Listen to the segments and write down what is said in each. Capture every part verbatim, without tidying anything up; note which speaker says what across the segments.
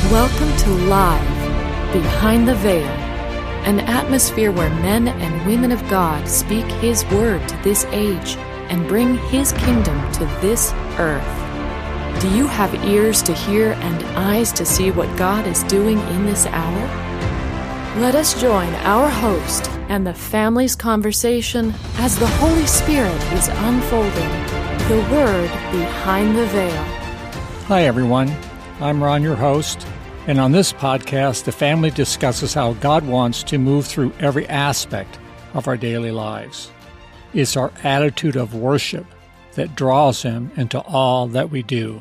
Speaker 1: Welcome to Live, Behind the Veil, an atmosphere where men and women of God speak His word to this age and bring His kingdom to this earth. Do you have ears to hear and eyes to see what God is doing in this hour? Let us join our host and the family's conversation as the Holy Spirit is unfolding the Word behind the veil.
Speaker 2: Hi, everyone. I'm Ron, your host. And on this podcast, the family discusses how God wants to move through every aspect of our daily lives. It's our attitude of worship that draws Him into all that we do.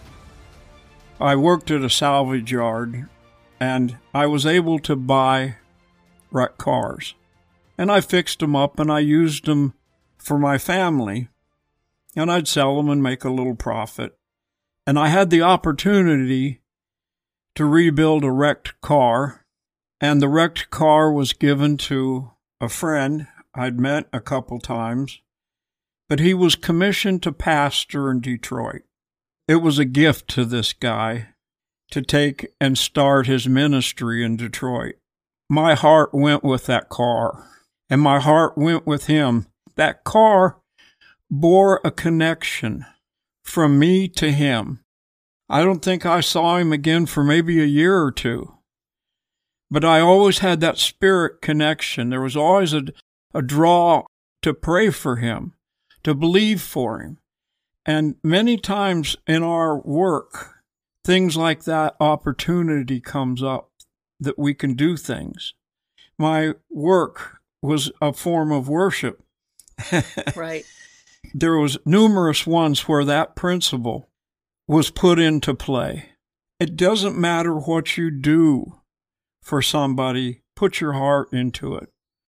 Speaker 3: I worked at a salvage yard, and I was able to buy wrecked cars. And I fixed them up, and I used them for my family, and I'd sell them and make a little profit. And I had the opportunity to rebuild a wrecked car, and the wrecked car was given to a friend I'd met a couple times, but he was commissioned to pastor in Detroit. It was a gift to this guy to take and start his ministry in Detroit. My heart went with that car, and my heart went with him. That car bore a connection from me to him. I don't think I saw him again for maybe a year or two. But I always had that spirit connection. There was always a, a draw to pray for him, to believe for him. And many times in our work, things like that opportunity comes up that we can do things. My work was a form of worship.
Speaker 1: Right.
Speaker 3: There was numerous ones where that principle was put into play. It doesn't matter what you do for somebody, put your heart into it.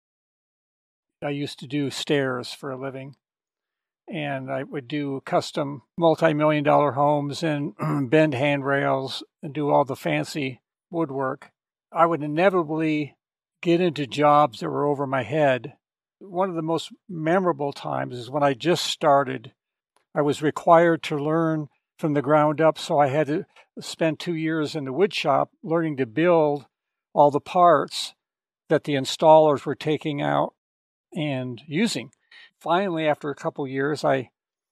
Speaker 2: I used to do stairs for a living, and I would do custom multi-million dollar homes and bend handrails and do all the fancy woodwork. I would inevitably get into jobs that were over my head. One of the most memorable times is when I just started. I was required to learn from the ground up, so I had to spend two years in the wood shop learning to build all the parts that the installers were taking out and using. Finally, after a couple years, I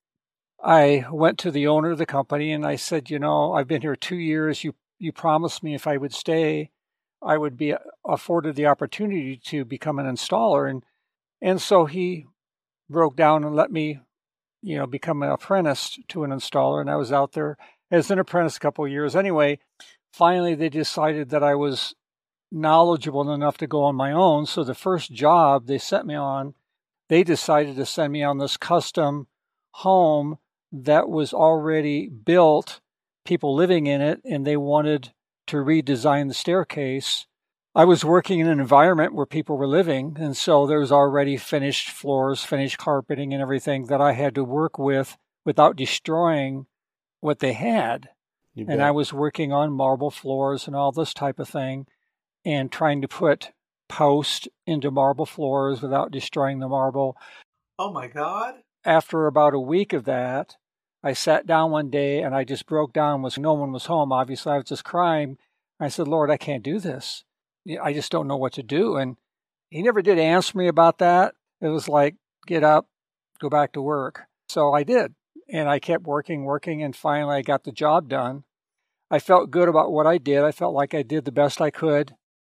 Speaker 2: I went to the owner of the company and I said, you know, I've been here two years. You you promised me if I would stay, I would be afforded the opportunity to become an installer. And and so he broke down and let me, you know, become an apprentice to an installer. And I was out there as an apprentice a couple of years. Anyway, finally, they decided that I was knowledgeable enough to go on my own. So the first job they sent me on, they decided to send me on this custom home that was already built, people living in it, and they wanted to redesign the staircase. I was working in an environment where people were living, and so there was already finished floors, finished carpeting and everything that I had to work with without destroying what they had. And I was working on marble floors and all this type of thing and trying to put post into marble floors without destroying the marble.
Speaker 4: Oh my God.
Speaker 2: After about a week of that, I sat down one day and I just broke down. Was no one was home. Obviously, I was just crying. I said, Lord, I can't do this. I just don't know what to do. And he never did answer me about that. It was like, get up, go back to work. So I did. And I kept working, working, and finally I got the job done. I felt good about what I did. I felt like I did the best I could.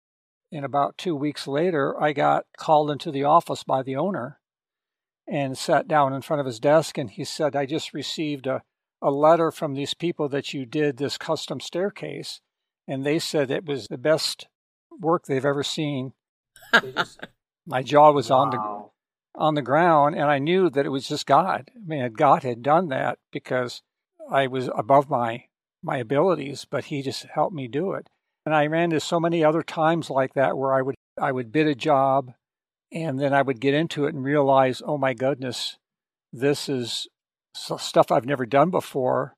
Speaker 2: And about two weeks later, I got called into the office by the owner and sat down in front of his desk. And he said, I just received a, a letter from these people that you did this custom staircase. And they said it was the best work they've ever seen. Just, my jaw was wow. on the on the ground, and I knew that it was just God. I mean, God had done that because I was above my my abilities, but He just helped me do it. And I ran into so many other times like that where I would I would bid a job, and then I would get into it and realize, oh my goodness, this is stuff I've never done before,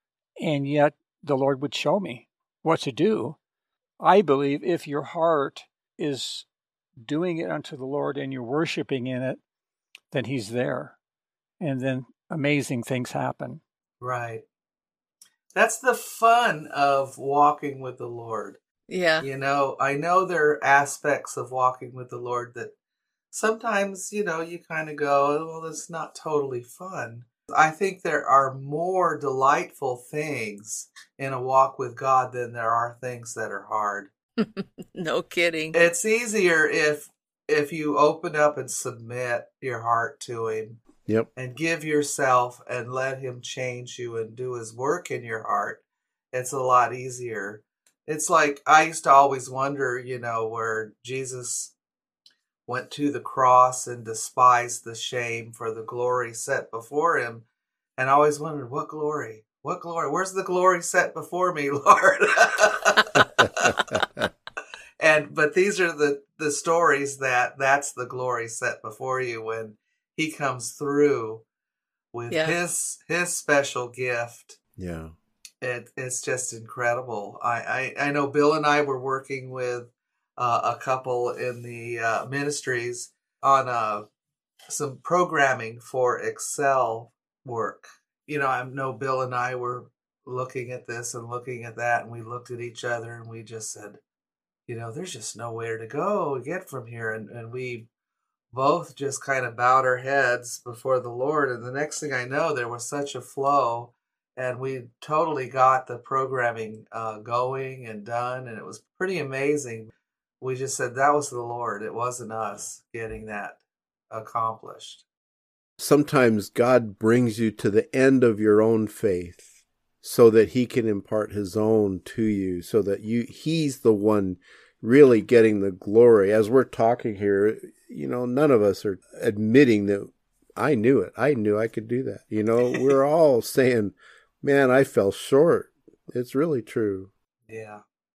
Speaker 2: and yet the Lord would show me what to do. I believe if your heart is doing it unto the Lord and you're worshiping in it, then He's there. And then amazing things happen.
Speaker 4: Right. That's the fun of walking with the Lord.
Speaker 5: Yeah.
Speaker 4: You know, I know there are aspects of walking with the Lord that sometimes, you know, you kind of go, oh, well, that's not totally fun. I think there are more delightful things in a walk with God than there are things that are hard.
Speaker 5: No kidding.
Speaker 4: It's easier if if you open up and submit your heart to Him.
Speaker 6: Yep.
Speaker 4: And give yourself and let Him change you and do His work in your heart. It's a lot easier. It's like I used to always wonder, you know, where Jesus went to the cross and despised the shame for the glory set before Him. And I always wondered, what glory? What glory? Where's the glory set before me, Lord? and but these are the, the stories that that's the glory set before you when He comes through with
Speaker 5: Yeah.
Speaker 4: his his special gift.
Speaker 6: Yeah.
Speaker 4: It, it's just incredible. I, I, I know Bill and I were working with uh, a couple in the uh, ministries on uh, some programming for Excel work. You know, I know Bill and I were looking at this and looking at that, and we looked at each other and we just said, you know, there's just nowhere to go get from here. And, and we both just kind of bowed our heads before the Lord. And the next thing I know, there was such a flow, and we totally got the programming uh, going and done. And it was pretty amazing. We just said that was the Lord. It wasn't us getting that accomplished.
Speaker 6: Sometimes God brings you to the end of your own faith so that He can impart His own to you, so that you He's the one really getting the glory. As we're talking here, you know, none of us are admitting that I knew it. I knew I could do that. You know, we're all saying, man, I fell short. It's really true.
Speaker 4: Yeah.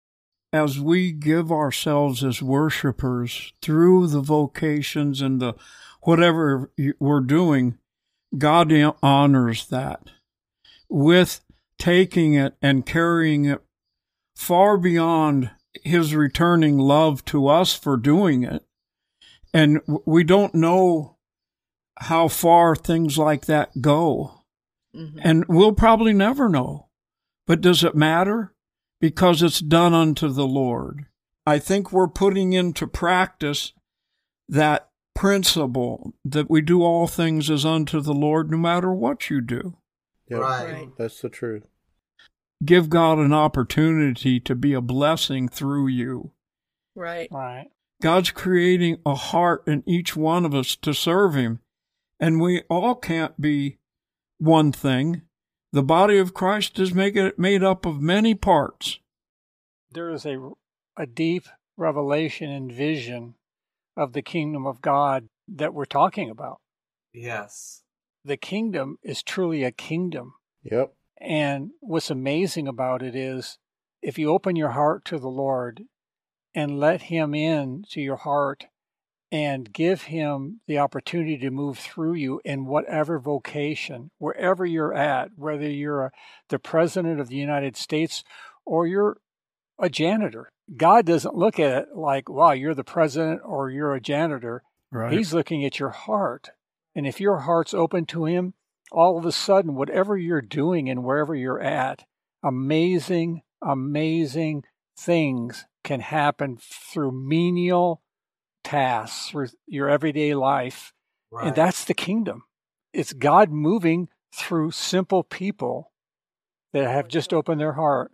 Speaker 3: As we give ourselves as worshipers through the vocations and the whatever we're doing, God honors that with taking it and carrying it far beyond His returning love to us for doing it. And we don't know how far things like that go. Mm-hmm. And we'll probably never know. But does it matter? Because it's done unto the Lord. I think we're putting into practice that principle that we do all things as unto the Lord, no matter what you do.
Speaker 6: Yep.
Speaker 4: Right.
Speaker 6: That's the truth.
Speaker 3: Give God an opportunity to be a blessing through you.
Speaker 5: Right.
Speaker 2: Right.
Speaker 3: God's creating a heart in each one of us to serve Him. And we all can't be one thing. The body of Christ is make it made up of many parts.
Speaker 2: There is a, a deep revelation and vision of the kingdom of God that we're talking about.
Speaker 4: Yes.
Speaker 2: The kingdom is truly a kingdom.
Speaker 6: Yep.
Speaker 2: And what's amazing about it is if you open your heart to the Lord and let Him in to your heart and give Him the opportunity to move through you in whatever vocation, wherever you're at, whether you're a, the President of the United States or you're a janitor. God doesn't look at it like, wow, you're the president or you're a janitor.
Speaker 3: Right.
Speaker 2: He's looking at your heart. And if your heart's open to Him, all of a sudden, whatever you're doing and wherever you're at, amazing, amazing things can happen through menial tasks, through your everyday life.
Speaker 4: Right.
Speaker 2: And that's the kingdom. It's God moving through simple people that have just opened their heart.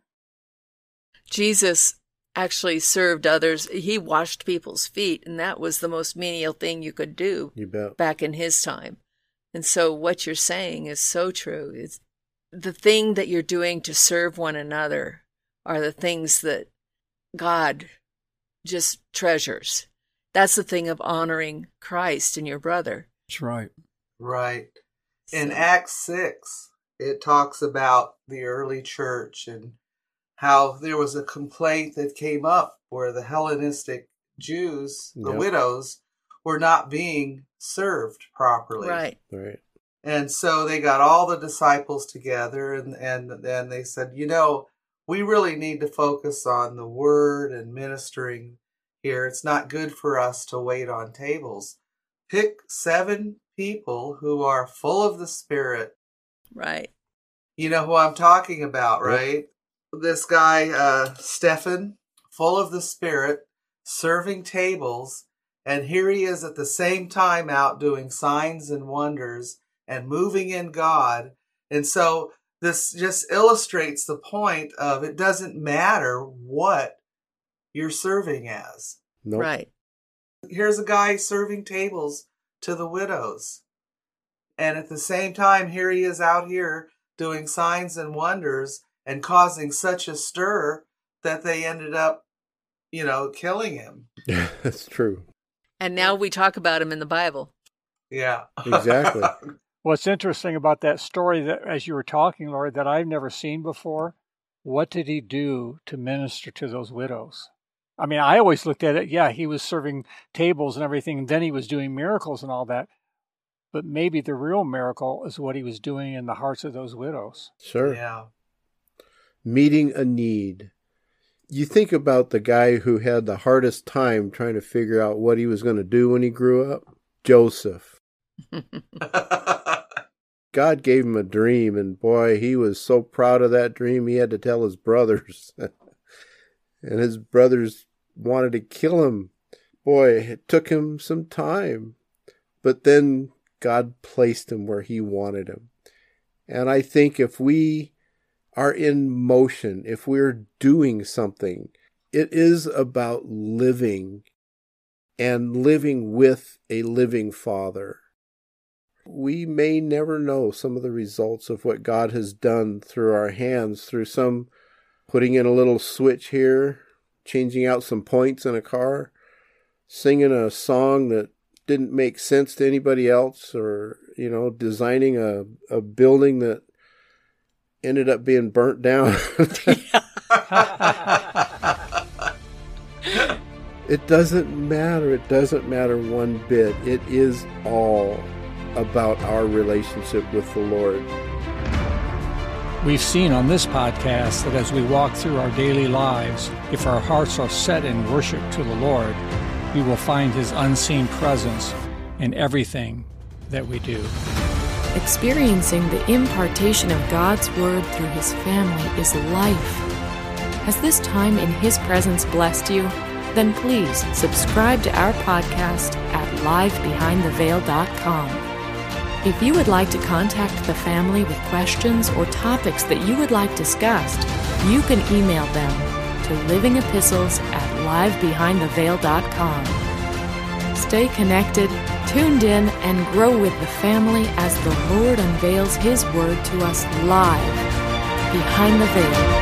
Speaker 5: Jesus actually served others. He washed people's feet, and that was the most menial thing you could do
Speaker 6: You bet.
Speaker 5: back in His time. And so what you're saying is so true. It's the thing that you're doing to serve one another are the things that God just treasures. That's the thing of honoring Christ and your brother.
Speaker 3: That's right.
Speaker 4: Right. In
Speaker 5: So-
Speaker 4: Acts six, it talks about the early church and how there was a complaint that came up where the Hellenistic Jews, the
Speaker 6: Yep.
Speaker 4: widows, were not being served properly.
Speaker 5: Right.
Speaker 6: Right.
Speaker 4: And so they got all the disciples together and, and then they said, you know, we really need to focus on the word and ministering here. It's not good for us to wait on tables. Pick seven people who are full of the Spirit
Speaker 5: Right.
Speaker 4: You know who I'm talking about, right? Yep. This guy, uh, Stephen, full of the Spirit, serving tables, and here he is at the same time out doing signs and wonders and moving in God. And so this just illustrates the point of it doesn't matter what you're serving as.
Speaker 6: Nope.
Speaker 5: Right.
Speaker 4: Here's a guy serving tables to the widows. And at the same time, here he is out here doing signs and wonders and causing such a stir that they ended up, you know, killing him.
Speaker 6: Yeah, that's true.
Speaker 5: And now we talk about him in the Bible.
Speaker 4: Yeah.
Speaker 6: Exactly.
Speaker 2: What's interesting about that story, that as you were talking, Lord, that I've never seen before, what did he do to minister to those widows? I mean, I always looked at it, yeah, he was serving tables and everything, and then he was doing miracles and all that. But maybe the real miracle is what he was doing in the hearts of those widows.
Speaker 6: Sure.
Speaker 4: Yeah.
Speaker 6: Meeting a need. You think about the guy who had the hardest time trying to figure out what he was going to do when he grew up, Joseph. God gave him a dream, and boy, he was so proud of that dream, he had to tell his brothers. And his brothers wanted to kill him. Boy, it took him some time. But then God placed him where he wanted him. And I think if we are in motion, if we're doing something, it is about living and living with a living Father. We may never know some of the results of what God has done through our hands, through some putting in a little switch here, changing out some points in a car, singing a song that didn't make sense to anybody else, or, you know, designing a, a building that ended up being burnt down. It doesn't matter. It doesn't matter one bit. It is all about our relationship with the Lord.
Speaker 2: We've seen on this podcast that as we walk through our daily lives, if our hearts are set in worship to the Lord, we will find His unseen presence in everything that we do.
Speaker 1: Experiencing the impartation of God's Word through His family is life. Has this time in His presence blessed you? Then please subscribe to our podcast at live behind the veil dot com. If you would like to contact the family with questions or topics that you would like discussed, you can email them to living epistles at live behind the veil dot com. Stay connected, tuned in, and grow with the family as the Lord unveils His Word to us live behind the veil.